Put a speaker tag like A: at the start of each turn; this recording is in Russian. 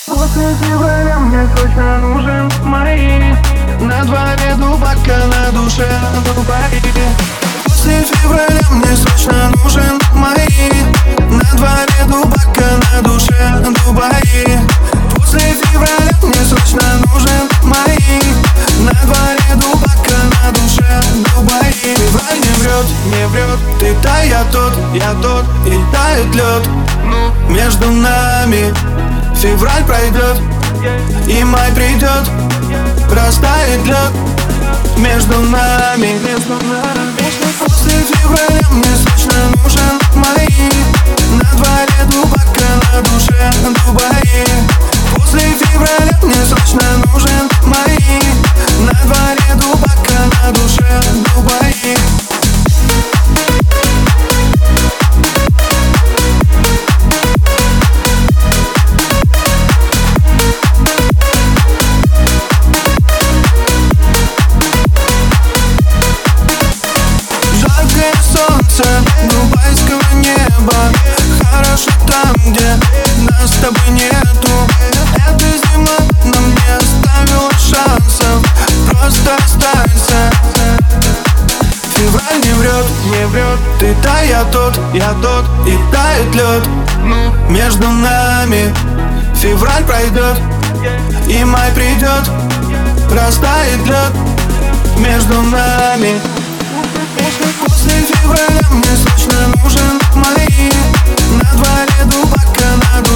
A: После февраля мне точно нужен май. На дворе дубака, на душе Дубай. После февраля мне срочно нужен май. На дворе дубака, на душе Дубай. После февраля мне срочно нужен май. На дворе дубака, на душе Дубай. Февраль не врет, ты та, я тот, и тает лед между нами. Февраль пройдет, и май придет, растает лед между нами. После февраля мне срочно нужен май. На дворе дубака, на душе Дубай. После февраля мне срочно нужен май. На дворе дубака, на душе Дубай. Дубайского неба. Хорошо там, где нас с тобой нету. Эта зима нам не оставила шансов. Просто останься. Февраль не врет, ты та, я тот, и тает лед между нами. Февраль пройдет, и май придет, растает лед между нами. После февраля мне срочно нужен май. На дворе дубака, на